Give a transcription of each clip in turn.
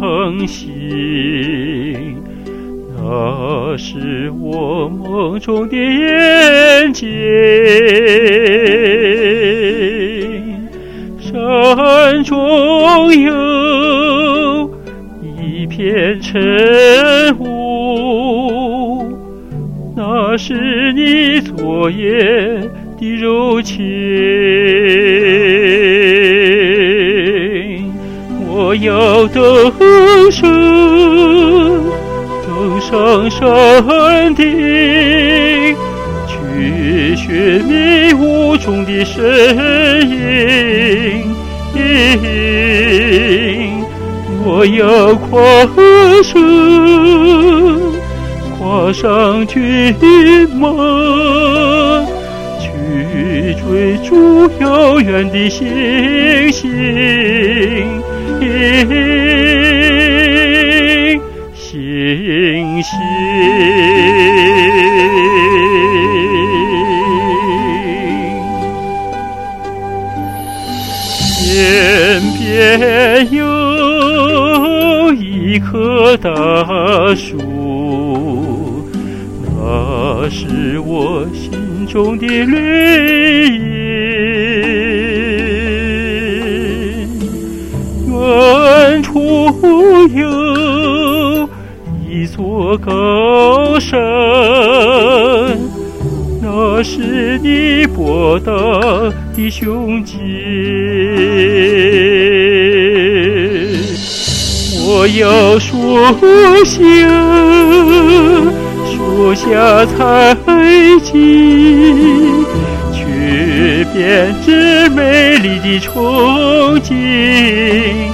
航行，那是我梦中的眼睛。山中有一片晨雾，那是你昨夜的柔情。我要登上山顶，去寻迷雾中的身影。我要跨上骏马，去追逐遥远的星星。星星，天边有一棵大树，那是我心中的绿荫。远处有一座高山，那是你博大的胸襟。我要树下采集，去编织美丽的憧憬。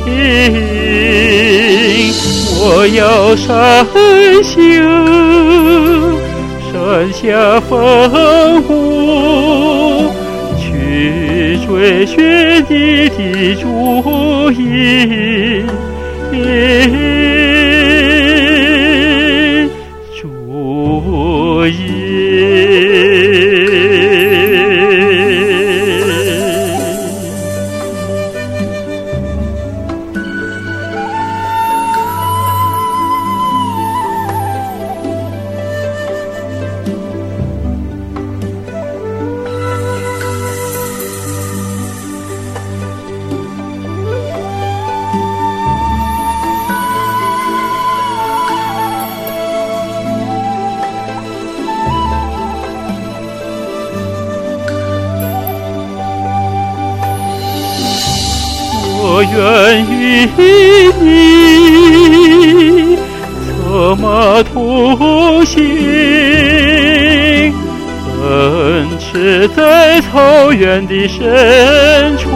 我要山下放舞，去追寻你的足印。我愿与你策马同行，奔驰在草原的深处。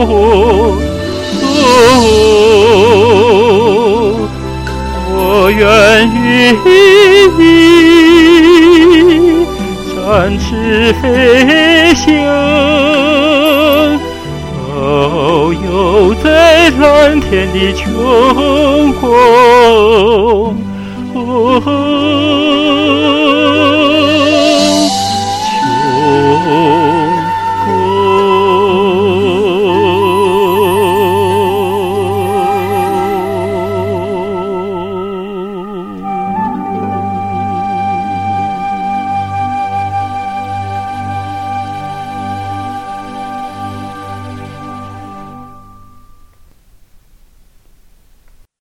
我愿与你展翅飞翔，遨游在蓝天的穹光。秋